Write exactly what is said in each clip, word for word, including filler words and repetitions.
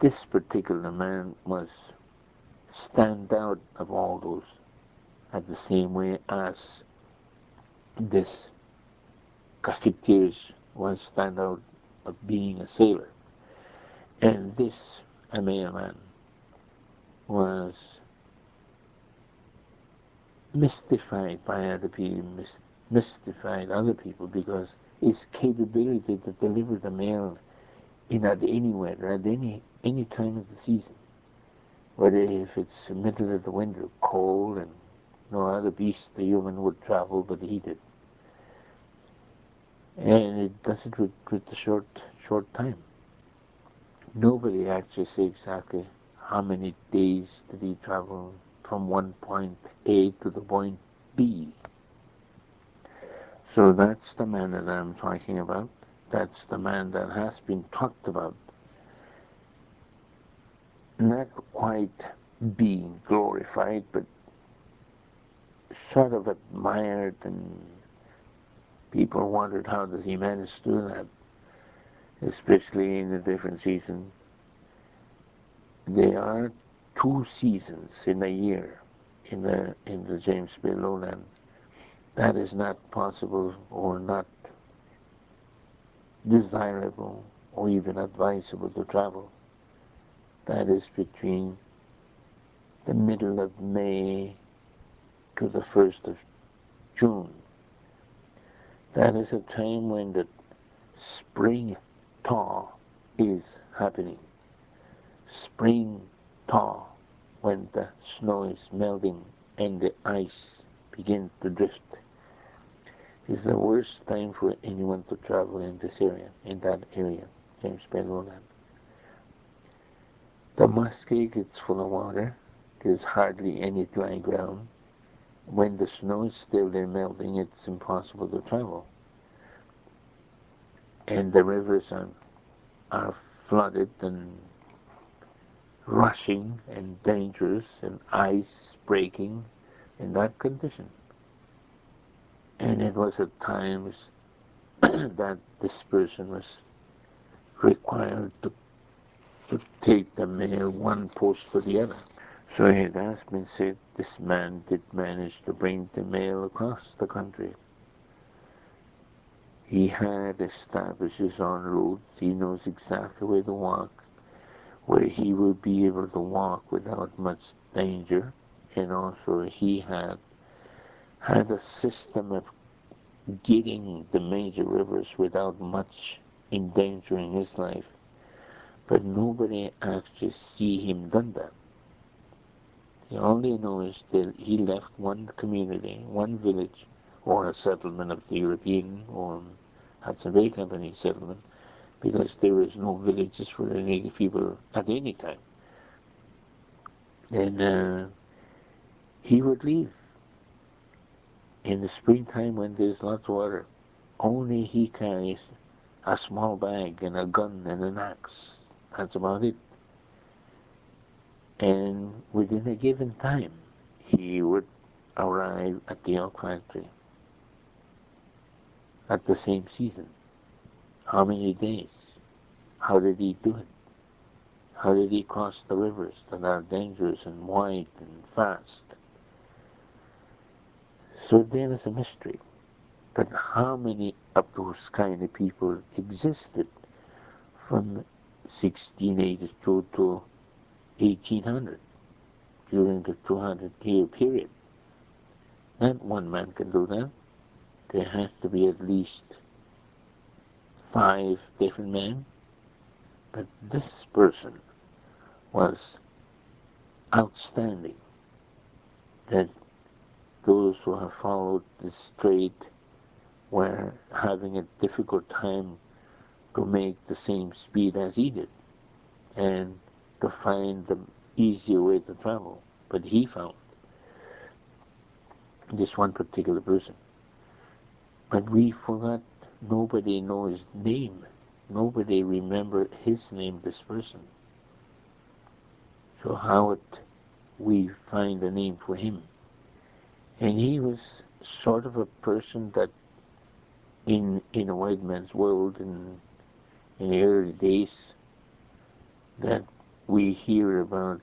this particular man was stand out of all those at the same way as this cafetiers was stand out of being a sailor. And this Amaya man was mystified by other people, mystified other people because his capability to deliver the mail in at any weather, at any any time of the season, whether if it's the middle of the winter, cold, and no other beast the human would travel, but he did. And it does it with, with a short short time. Nobody actually says exactly how many days did he travel from one point A to the point B. So that's the man that I'm talking about. That's the man that has been talked about. Not quite being glorified, but sort of admired, and people wondered how does he manage to do that, especially in the different seasons. There are two seasons in a year in the in the James Bay lowland. That is not possible or not desirable or even advisable to travel. That is between the middle of May to the first of June. That is a time when the spring thaw is happening. Spring thaw, when the snow is melting and the ice begins to drift, is the worst time for anyone to travel in this area, in that area, James Bay lowland. The Muskeg gets full of water. There's hardly any dry ground. When the snow is still there melting, it's impossible to travel. And the rivers are, are flooded and rushing and dangerous and ice breaking in that condition. And it was at times that this person was required to, to take the mail one post to the other. So it has been said this man did manage to bring the mail across the country. He had established his own routes. He knows exactly where to walk, where he will be able to walk without much danger. And also he had had a system of getting the major rivers without much endangering his life. But nobody actually see him done that. He only knows that he left one community, one village, or a settlement of the European or Hudson Bay Company settlement, because there is no villages for the native people at any time. And uh, he would leave in the springtime when there's lots of water. Only he carries a small bag and a gun and an axe. That's about it. And within a given time, he would arrive at the elk factory at the same season. How many days? How did he do it? How did he cross the rivers that are dangerous and wide and fast? So there is a mystery. But how many of those kind of people existed from sixteen eighty-two to eighteen hundred during the two hundred year period? Not one man can do that. There has to be at least five different men. But this person was outstanding, that those who have followed this trade were having a difficult time to make the same speed as he did and to find the easier way to travel. But he found this one particular person. But we forgot, nobody knows his name. Nobody remembered his name, this person. So how would we find a name for him? And he was sort of a person that in in a white man's world in, in the early days, that we hear about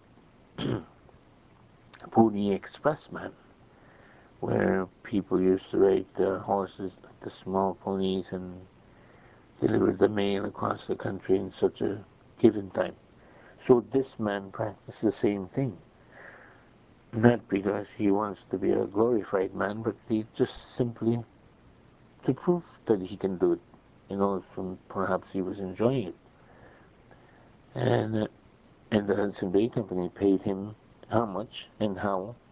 Pony Expressman, where people used to ride the horses, the small ponies, and deliver the mail across the country in such a given time. So this man practiced the same thing. Not because he wants to be a glorified man, but he just simply to prove that he can do it. You know, from perhaps he was enjoying it. And, uh, and the Hudson Bay Company paid him how much and how